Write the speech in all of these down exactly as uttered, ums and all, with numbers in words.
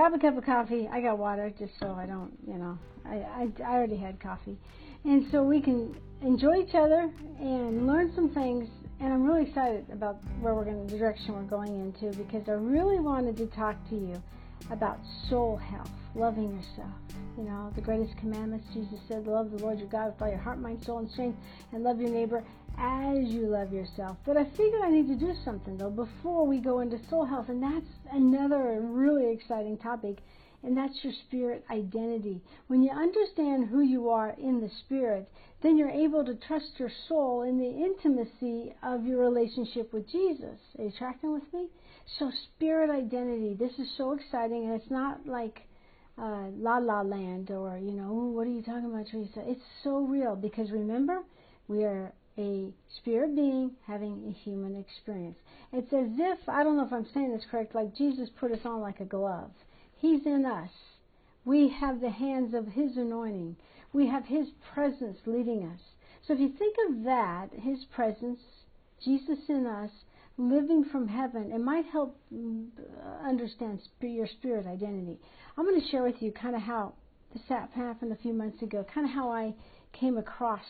grab a cup of coffee. I got water just so I don't, you know, I, I, I already had coffee. And so we can enjoy each other and learn some things. And I'm really excited about where we're going, the direction we're going into, because I really wanted to talk to you about soul health, loving yourself. You know, the greatest commandments, Jesus said, love the Lord your God with all your heart, mind, soul, and strength, and love your neighbor as you love yourself. But I figured I need to do something, though, before we go into soul health, and that's another really exciting topic, and that's your spirit identity. When you understand who you are in the spirit, then you're able to trust your soul in the intimacy of your relationship with Jesus. Are you tracking with me? So spirit identity, this is so exciting, and it's not like uh, La La Land or, you know, what are you talking about, Teresa? It's so real, because remember, we are a spirit being having a human experience. It's as if, I don't know if I'm saying this correct, like Jesus put us on like a glove. He's in us. We have the hands of His anointing. We have His presence leading us. So if you think of that, His presence, Jesus in us, living from heaven, it might help understand your spirit identity. I'm going to share with you kind of how, this happened a few months ago, kind of how I came across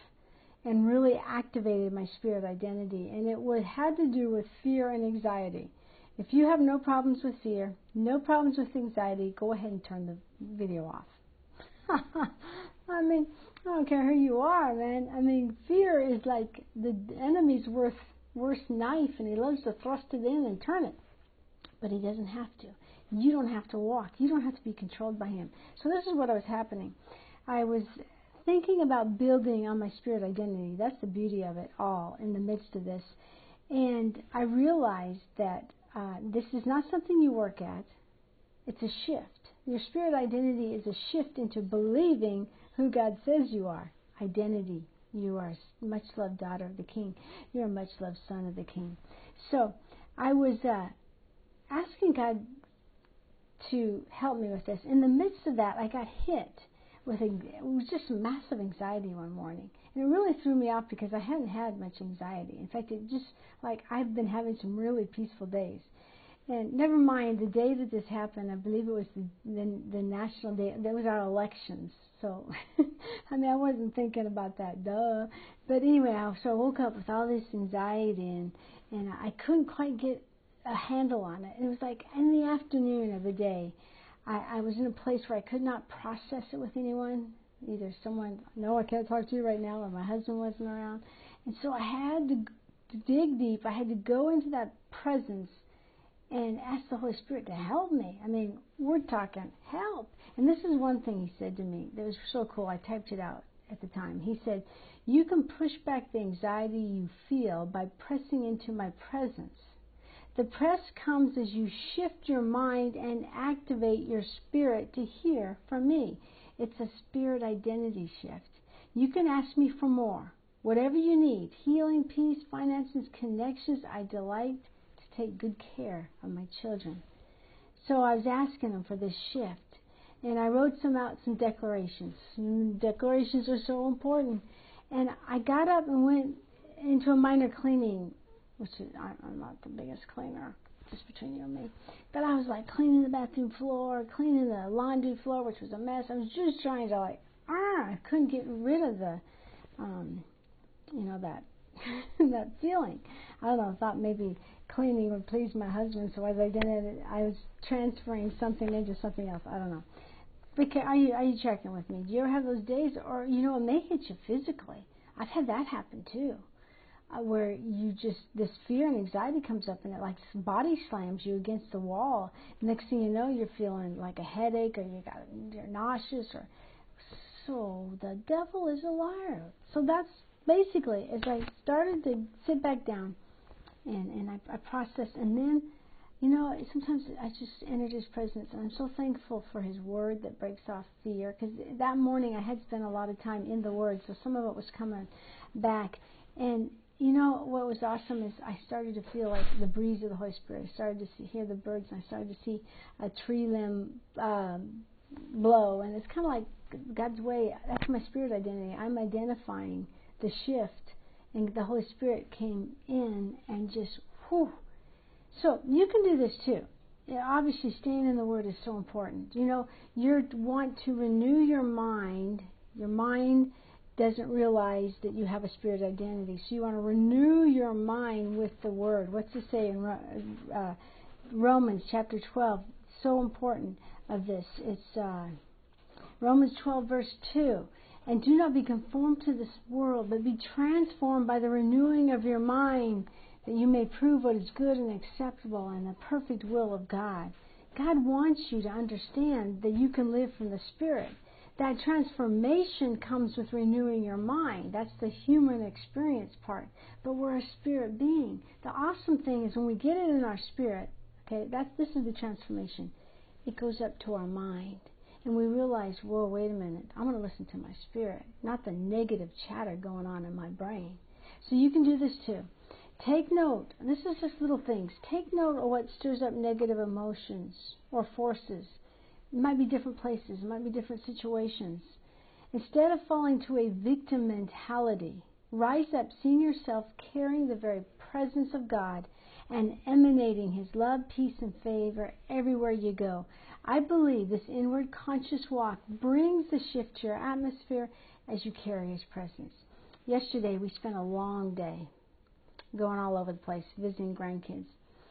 and really activated my spirit identity. And it would, had to do with fear and anxiety. If you have no problems with fear, no problems with anxiety, go ahead and turn the video off. I mean, I don't care who you are, man. I mean, fear is like the enemy's worst, worst knife, and he loves to thrust it in and turn it. But he doesn't have to. You don't have to walk. You don't have to be controlled by him. So this is what was happening. I was thinking about building on my spirit identity. That's the beauty of it all in the midst of this. And I realized that uh, this is not something you work at. It's a shift. Your spirit identity is a shift into believing who God says you are. Identity. You are a much-loved daughter of the King. You're a much-loved son of the King. So I was uh, asking God to help me with this. In the midst of that, I got hit with a, it was just massive anxiety one morning. And it really threw me off because I hadn't had much anxiety. In fact, it just, like, I've been having some really peaceful days. And never mind, the day that this happened, I believe it was the the, the national day, that was our elections. So, I mean, I wasn't thinking about that, duh. But anyway, I, so I woke up with all this anxiety, and, and I couldn't quite get a handle on it. And it was like in the afternoon of the day, I, I was in a place where I could not process it with anyone. Either someone, no, I can't talk to you right now, or my husband wasn't around. And so I had to, to dig deep. I had to go into that presence and ask the Holy Spirit to help me. I mean, we're talking help. And this is one thing He said to me that was so cool. I typed it out at the time. He said, you can push back the anxiety you feel by pressing into my presence. The press comes as you shift your mind and activate your spirit to hear from me. It's a spirit identity shift. You can ask me for more. Whatever you need, healing, peace, finances, connections, I delight to take good care of my children. So I was asking Him for this shift. And I wrote some out, some declarations. And declarations are so important. And I got up and went into a minor cleaning, which is, I'm not the biggest cleaner, just between you and me. But I was like cleaning the bathroom floor, cleaning the laundry floor, which was a mess. I was just trying to like, ah, I couldn't get rid of the, um, you know, that that feeling. I don't know, I thought maybe cleaning would please my husband, so as I did it, I was transferring something into something else. I don't know. But are you, are you checking with me? Do you ever have those days, or, you know, it may hit you physically? I've had that happen too. Uh, where you just, this fear and anxiety comes up and it like body slams you against the wall. Next thing you know, you're feeling like a headache, or you got, you're nauseous, or so the devil is a liar. So that's basically, as I started to sit back down and, and I, I processed, and then, you know, sometimes I just entered His presence, and I'm so thankful for His Word that breaks off fear, because that morning I had spent a lot of time in the Word, so some of it was coming back. And you know, what was awesome is I started to feel like the breeze of the Holy Spirit. I started to see, hear the birds, and I started to see a tree limb um, blow. And it's kind of like God's way. That's my spirit identity. I'm identifying the shift, and the Holy Spirit came in and just, whew. So you can do this too. yeah, obviously staying in the Word is so important. You know, you want to renew your mind. Your mind doesn't realize that you have a spirit identity. So you want to renew your mind with the Word. What's it say in uh, Romans chapter twelve? So important of this. It's uh, Romans twelve verse two. And do not be conformed to this world, but be transformed by the renewing of your mind, that you may prove what is good and acceptable and the perfect will of God. God wants you to understand that you can live from the Spirit. That transformation comes with renewing your mind. That's the human experience part. But we're a spirit being. The awesome thing is when we get it in our spirit, okay, that's, this is the transformation. It goes up to our mind. And we realize, whoa, wait a minute, I'm going to listen to my spirit, not the negative chatter going on in my brain. So you can do this too. Take note, this is just little things, take note of what stirs up negative emotions or forces. It might be different places, it might be different situations. Instead of falling to a victim mentality, rise up seeing yourself carrying the very presence of God and emanating His love, peace, and favor everywhere you go. I believe this inward conscious walk brings the shift to your atmosphere as you carry His presence. Yesterday we spent a long day going all over the place, visiting grandkids.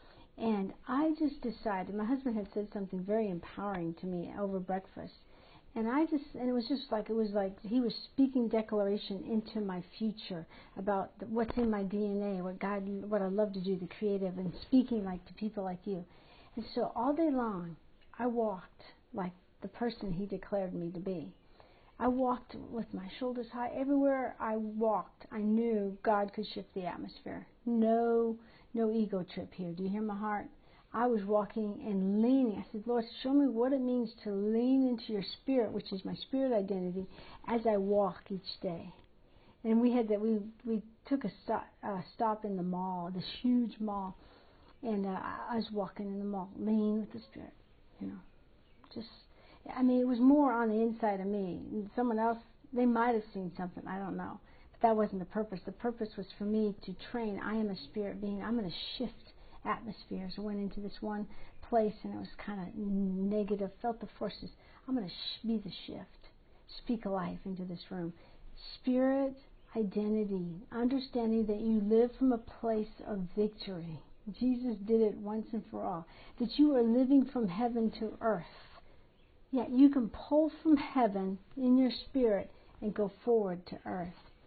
And I just decided, my husband had said something very empowering to me over breakfast. And I just, and it was just like, it was like he was speaking declaration into my future about what's in my D N A, what God, what I love to do, the creative, and speaking like to people like you. And so all day long, I walked like the person He declared me to be. I walked with my shoulders high. Everywhere I walked, I knew God could shift the atmosphere. No, no ego trip here. Do you hear my heart? I was walking and leaning. I said, Lord, show me what it means to lean into your spirit, which is my spirit identity, as I walk each day. And we had that. We we took a stop, uh, stop in the mall, this huge mall, and uh, I was walking in the mall, lean with the spirit. You know, just. I mean, it was more on the inside of me. Someone else, they might have seen something. I don't know. But that wasn't the purpose. The purpose was for me to train. I am a spirit being. I'm going to shift atmospheres. I went into this one place and it was kind of negative. Felt the forces. I'm going to sh- be the shift. Speak life into this room. Spirit identity. Understanding that you live from a place of victory. Jesus did it once and for all. That you are living from heaven to earth. Yet you can pull from heaven in your spirit and go forward to earth.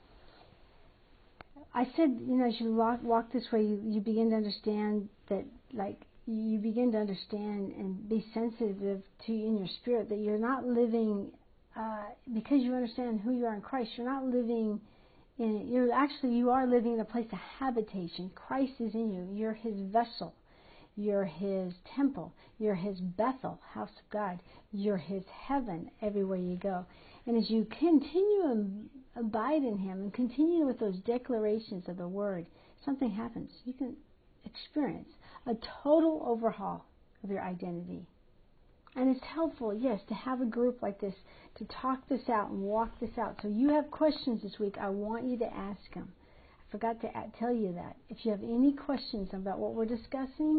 I said, you know, as you walk, walk this way, you, you begin to understand that, like, you begin to understand and be sensitive to in your spirit that you're not living, uh, because you understand who you are in Christ, you're not living in, you're actually, you are living in a place of habitation. Christ is in you. You're His vessel. You're His temple. You're His Bethel, house of God. You're His heaven everywhere you go. And as you continue and abide in Him and continue with those declarations of the Word, something happens. You can experience a total overhaul of your identity. And it's helpful, yes, to have a group like this, to talk this out and walk this out. So you have questions this week, I want you to ask them. I forgot to tell you that. If you have any questions about what we're discussing,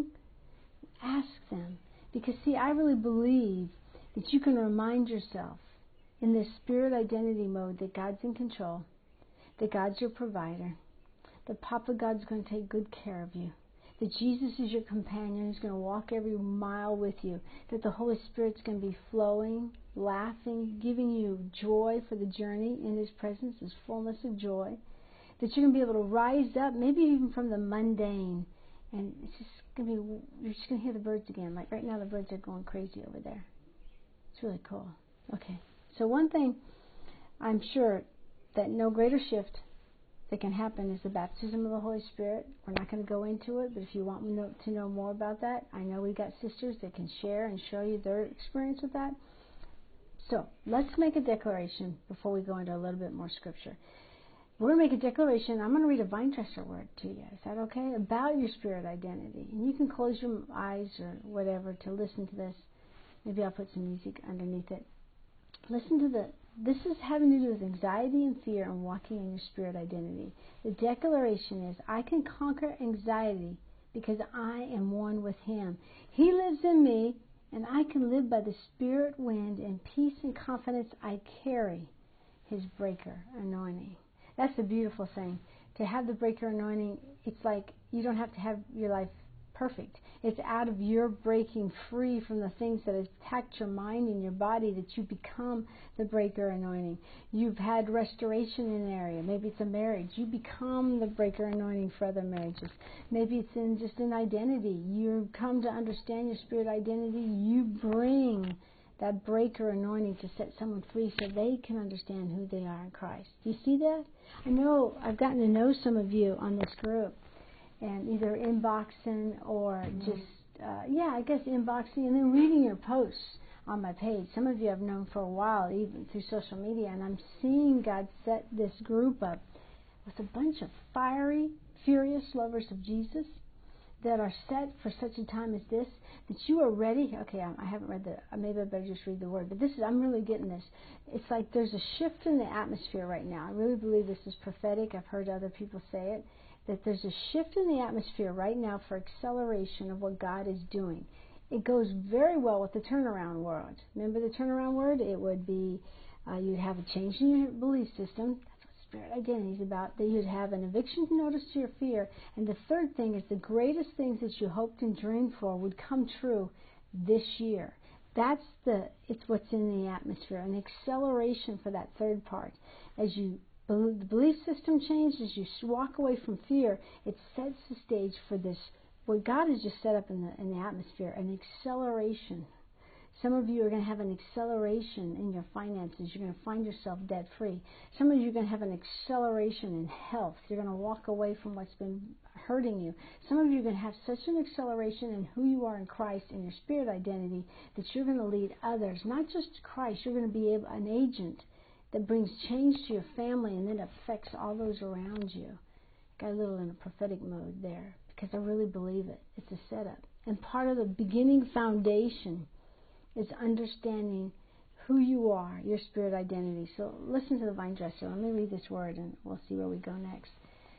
ask them. Because, see, I really believe that you can remind yourself in this spirit identity mode that God's in control, that God's your provider, that Papa God's going to take good care of you, that Jesus is your companion who's going to walk every mile with you, that the Holy Spirit's going to be flowing, laughing, giving you joy for the journey in His presence, His fullness of joy, that you're going to be able to rise up, maybe even from the mundane, and it's just going to be, you're just going to hear the birds again. Like right now the birds are going crazy over there. It's really cool. Okay, so one thing I'm sure that no greater shift that can happen is the baptism of the Holy Spirit. We're not going to go into it, but if you want to know more about that, I know we got sisters that can share and show you their experience with that. So let's make a declaration before we go into a little bit more scripture. We're going to make a declaration. I'm going to read a vine dresser word to you. Is that okay? About your spirit identity. And you can close your eyes or whatever to listen to this. Maybe I'll put some music underneath it. Listen to the, this is having to do with anxiety and fear and walking in your spirit identity. The declaration is, I can conquer anxiety because I am one with him. He lives in me, and I can live by the spirit wind, and peace and confidence I carry his breaker anointing. That's the beautiful thing. To have the breaker anointing, it's like you don't have to have your life perfect. It's out of your breaking free from the things that attacked your mind and your body that you become the breaker anointing. You've had restoration in an area. Maybe it's a marriage. You become the breaker anointing for other marriages. Maybe it's in just an identity. You come to understand your spirit identity. You bring that breaker anointing to set someone free so they can understand who they are in Christ. Do you see that? I know I've gotten to know some of you on this group, and either inboxing or just, uh, yeah, I guess inboxing and then reading your posts on my page. Some of you I've known for a while, even through social media, and I'm seeing God set this group up with a bunch of fiery, furious lovers of Jesus that are set for such a time as this, that you are ready. Okay, I, I haven't read the, maybe I better just read the word, but this is, I'm really getting this. It's like there's a shift in the atmosphere right now. I really believe this is prophetic. I've heard other people say it, that there's a shift in the atmosphere right now for acceleration of what God is doing. It goes very well with the turnaround word. Remember the turnaround word? It would be, uh, you'd have a change in your belief system. Spirit identity is about, that you'd have an eviction notice to your fear, and the third thing is the greatest things that you hoped and dreamed for would come true this year. That's the, it's what's in the atmosphere, an acceleration for that third part. As you, the belief system changes, as you walk away from fear, it sets the stage for this, what God has just set up in the, in the atmosphere, an acceleration. Some of you are going to have an acceleration in your finances. You're going to find yourself debt-free. Some of you are going to have an acceleration in health. You're going to walk away from what's been hurting you. Some of you are going to have such an acceleration in who you are in Christ and your spirit identity that you're going to lead others, not just Christ. You're going to be able, an agent that brings change to your family and then affects all those around you. Got a little in a prophetic mode there because I really believe it. It's a setup. And part of the beginning foundation is understanding who you are, your spirit identity. So listen to the vine dresser. Let me read this word and we'll see where we go next.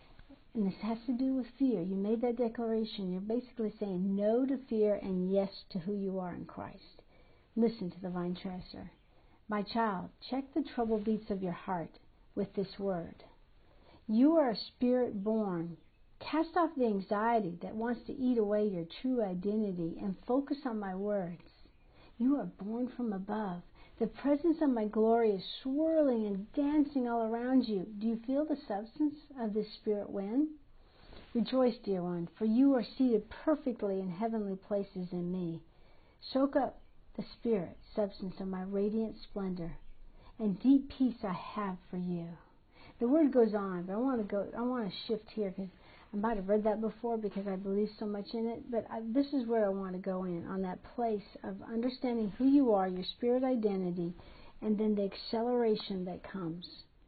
And this has to do with fear. You made that declaration. You're basically saying no to fear and yes to who you are in Christ. Listen to the vine dresser. My child, check the trouble beats of your heart with this word. You are a spirit born. Cast off the anxiety that wants to eat away your true identity and focus on my words. You are born from above. The presence of my glory is swirling and dancing all around you. Do you feel the substance of this spirit wind? Rejoice, dear one, for you are seated perfectly in heavenly places in me. Soak up the spirit substance of my radiant splendor, and deep peace I have for you. The word goes on, but I want to go. I want to shift here because I might have read that before because I believe so much in it, but I, this is where I want to go in, on that place of understanding who you are, your spirit identity, and then the acceleration that comes.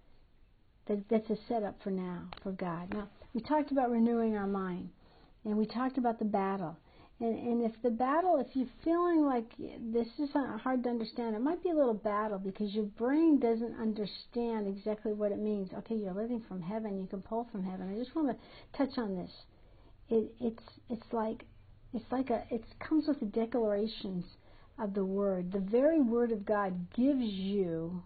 That, that's a setup for now, for God. Now, we talked about renewing our mind, and we talked about the battle. And, and if the battle, if you're feeling like this is hard to understand, it might be a little battle because your brain doesn't understand exactly what it means. Okay, you're living from heaven, you can pull from heaven. I just want to touch on this. It, it's it's like it's like a it comes with the declarations of the Word. The very Word of God gives you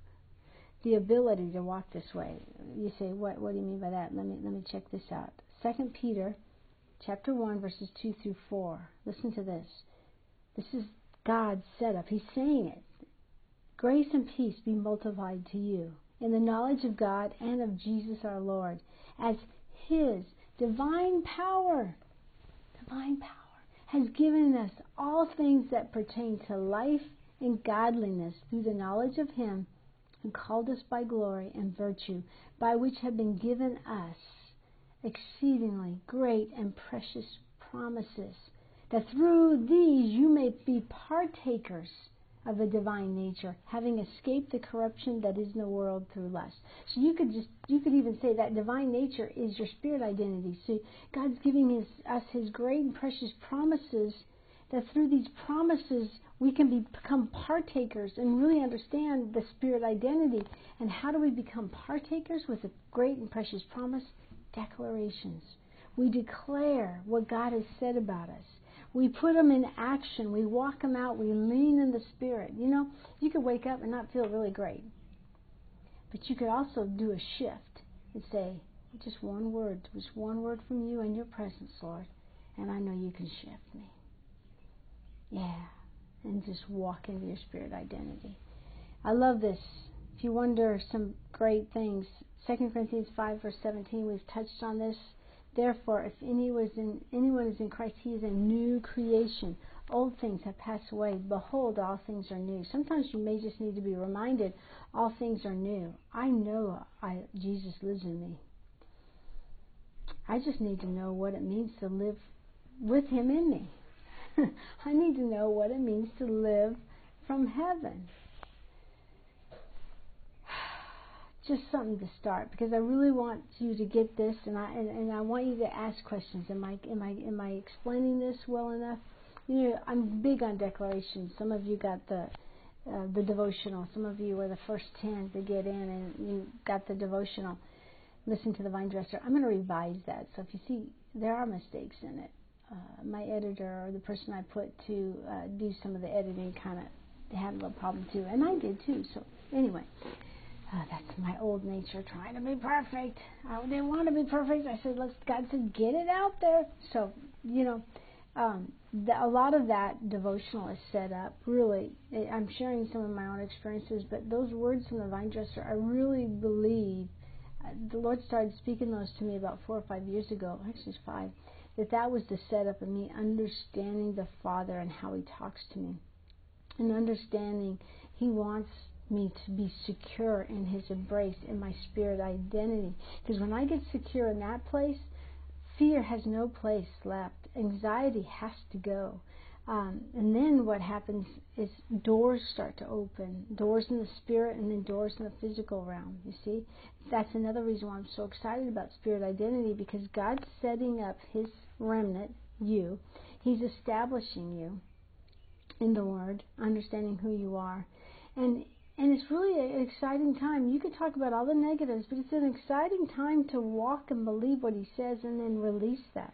the ability to walk this way. You say, what what do you mean by that? Let me let me check this out. Second Peter chapter one, verses two through four. Listen to this. This is God's setup. He's saying it. Grace and peace be multiplied to you in the knowledge of God and of Jesus our Lord, as His divine power, divine power, has given us all things that pertain to life and godliness through the knowledge of Him who called us by glory and virtue, by which have been given us exceedingly great and precious promises, that through these you may be partakers of the divine nature, having escaped the corruption that is in the world through lust. So you could just you could even say that divine nature is your spirit identity. So God's giving his, us His great and precious promises, that through these promises we can be, become partakers and really understand the spirit identity. And how do we become partakers with a great and precious promise? Declarations. We declare what God has said about us. We put them in action. We walk them out. We lean in the Spirit. You know, you could wake up and not feel really great. But you could also do a shift and say, just one word, just one word from you and your presence, Lord, and I know you can shift me. Yeah, and just walk into your Spirit identity. I love this. If you wonder some great things, Second Corinthians five, verse seventeen, we've touched on this. Therefore, if anyone is in, anyone is in Christ, he is a new creation. Old things have passed away. Behold, all things are new. Sometimes you may just need to be reminded, all things are new. I know I, Jesus lives in me. I just need to know what it means to live with Him in me. I need to know what it means to live from heaven. Just something to start, because I really want you to get this, and I and, and I want you to ask questions. Am I am I am I explaining this well enough? You know, I'm big on declarations. Some of you got the uh, the devotional. Some of you were the first ten to get in, and you got the devotional. Listen to the Vine Dresser. I'm going to revise that. So if you see there are mistakes in it, uh, my editor or the person I put to uh, do some of the editing kind of had a little problem too, and I did too. So anyway. Uh, that's my old nature trying to be perfect. I didn't want to be perfect. I said, let's, God said, get it out there. So, you know, um, the, a lot of that devotional is set up. Really, I'm sharing some of my own experiences, but those words from the Vine Dresser, I really believe, uh, the Lord started speaking those to me about four or five years ago, actually it's five, that that was the setup of me understanding the Father and how He talks to me. And understanding He wants me to be secure in His embrace, in my Spirit identity. Because when I get secure in that place, fear has no place left. Anxiety has to go. Um, and then what happens is doors start to open. Doors in the Spirit and then doors in the physical realm. You see? That's another reason why I'm so excited about Spirit identity, because God's setting up His remnant, you. He's establishing you in the Word, understanding who you are. And And it's really an exciting time. You could talk about all the negatives, but it's an exciting time to walk and believe what He says and then release that.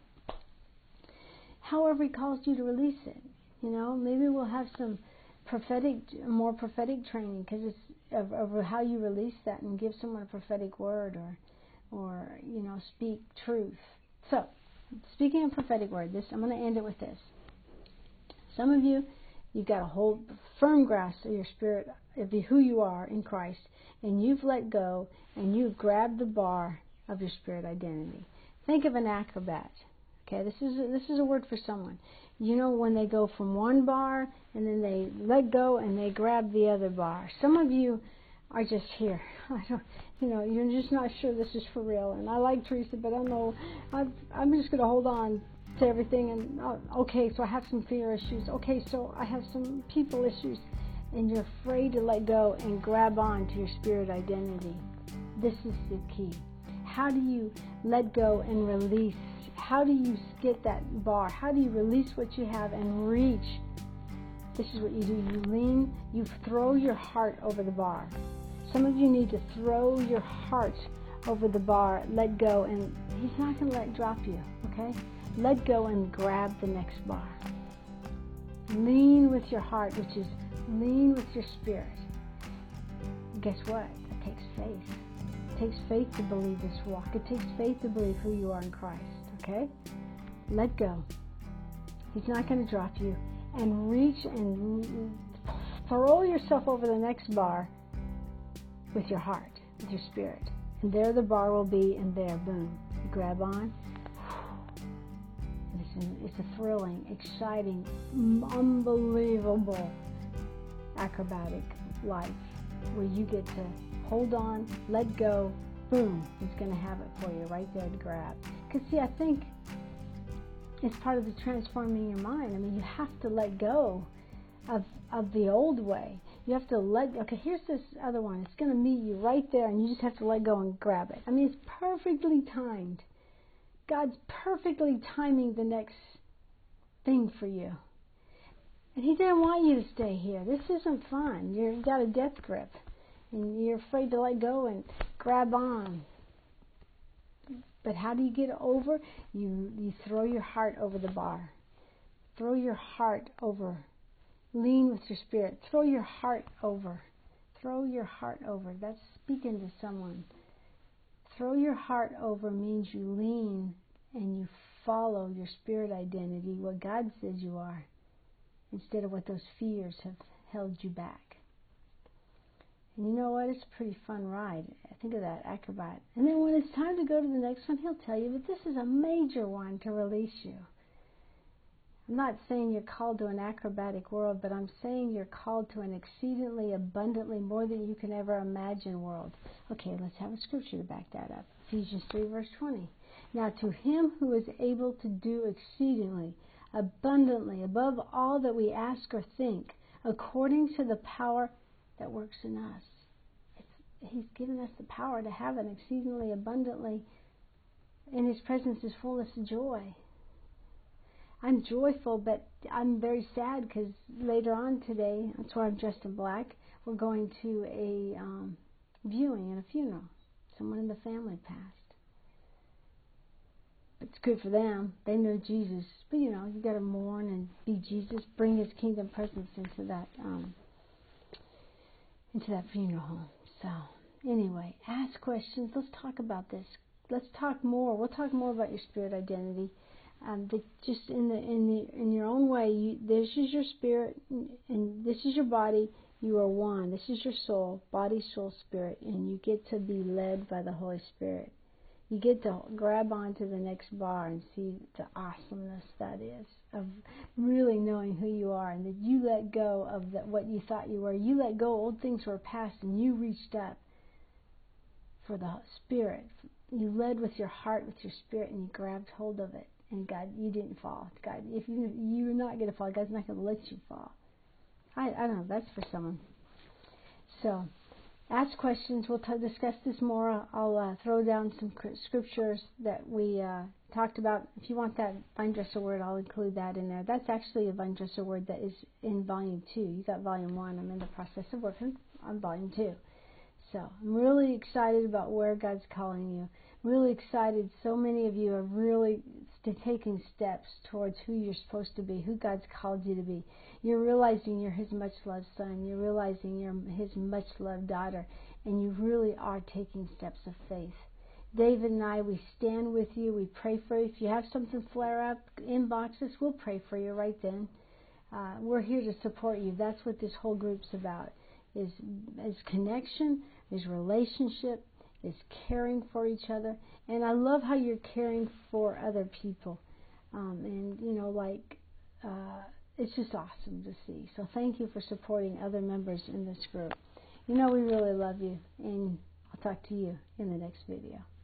However He calls you to release it. You know, maybe we'll have some prophetic, more prophetic training, because it's of, of how you release that and give someone a prophetic word, or, or you know, speak truth. So, speaking of prophetic word, this I'm going to end it with this. Some of you, you've got a whole firm grasp of your spirit, of who you are in Christ, and you've let go, and you've grabbed the bar of your spirit identity. Think of an acrobat. Okay, this is a, this is a word for someone. You know, when they go from one bar, and then they let go, and they grab the other bar. Some of you are just here. I don't, you know, you're just not sure this is for real. And I like Teresa, but I know I'm, I'm just going to hold on to everything, and oh, okay, so I have some fear issues. Okay, so I have some people issues, and you're afraid to let go and grab on to your spirit identity. This is the key. How do you let go and release? How do you get that bar? How do you release what you have and reach? This is what you do. You lean, you throw your heart over the bar. Some of you need to throw your heart over the bar, let go, and He's not going to let drop you, okay? Let go and grab the next bar. Lean with your heart, which is lean with your spirit. Guess what? It takes faith. It takes faith to believe this walk. It takes faith to believe who you are in Christ, okay? Let go. He's not going to drop you. And reach and throw yourself over the next bar with your heart, with your spirit. And there the bar will be, and there, boom. You grab on. It's, an, it's a thrilling, exciting, unbelievable, acrobatic life where you get to hold on, let go, boom, He's going to have it for you right there to grab. Because, see, I think it's part of the transforming your mind. I mean, you have to let go of of the old way. You have to let, okay, here's this other one. It's going to meet you right there, and you just have to let go and grab it. I mean, it's perfectly timed. God's perfectly timing the next thing for you. And He didn't want you to stay here. This isn't fun. You've got a death grip, and you're afraid to let go and grab on. But how do you get over? You you throw your heart over the bar. Throw your heart over. Lean with your spirit. Throw your heart over. Throw your heart over. That's speaking to someone. Throw your heart over means you lean and you follow your spirit identity, what God says you are, instead of what those fears have held you back. And you know what? It's a pretty fun ride. Think of that, acrobat. And then when it's time to go to the next one, he'll tell you, but this is a major one to release you. I'm not saying you're called to an acrobatic world, but I'm saying you're called to an exceedingly abundantly more than you can ever imagine world. Okay, let's have a scripture to back that up. Ephesians three, verse twenty. Now to him who is able to do exceedingly, abundantly, above all that we ask or think, according to the power that works in us. It's, he's given us the power to have an exceedingly abundantly, in his presence is fullness of joy. I'm joyful, but I'm very sad because later on today, that's why I'm dressed in black, we're going to a um, viewing and a funeral. Someone in the family passed. It's good for them. They know Jesus. But, you know, you got to mourn and be Jesus. Bring his kingdom presence into that um, into that funeral home. So, anyway, ask questions. Let's talk about this. Let's talk more. We'll talk more about your spirit identity. Um, the, just in the in the in your own way. You, this is your spirit, and this is your body. You are one. This is your soul, body, soul, spirit, and you get to be led by the Holy Spirit. You get to grab onto the next bar and see the awesomeness that is of really knowing who you are, and that you let go of the, what you thought you were. You let go. Old things were past, and you reached up for the Spirit. You led with your heart, with your spirit, and you grabbed hold of it. And God, you didn't fall. God, if you you're not going to fall, God's not going to let you fall. I I don't know. That's for someone. So, ask questions. We'll t- discuss this more. I'll uh, throw down some scriptures that we uh, talked about. If you want that vine dresser word, I'll include that in there. That's actually a vine dresser word that is in volume two. You got volume one. I'm in the process of working on volume two. So I'm really excited about where God's calling you. I'm really excited. So many of you are really st- taking steps towards who you're supposed to be, who God's called you to be. You're realizing you're his much-loved son. You're realizing you're his much-loved daughter. And you really are taking steps of faith. David and I, we stand with you. We pray for you. If you have something flare up, inbox us. We'll pray for you right then. Uh, we're here to support you. That's what this whole group's about. Is is connection, is relationship, is caring for each other. And I love how you're caring for other people. Um, and, you know, like, uh, it's just awesome to see. So thank you for supporting other members in this group. You know we really love you, and I'll talk to you in the next video.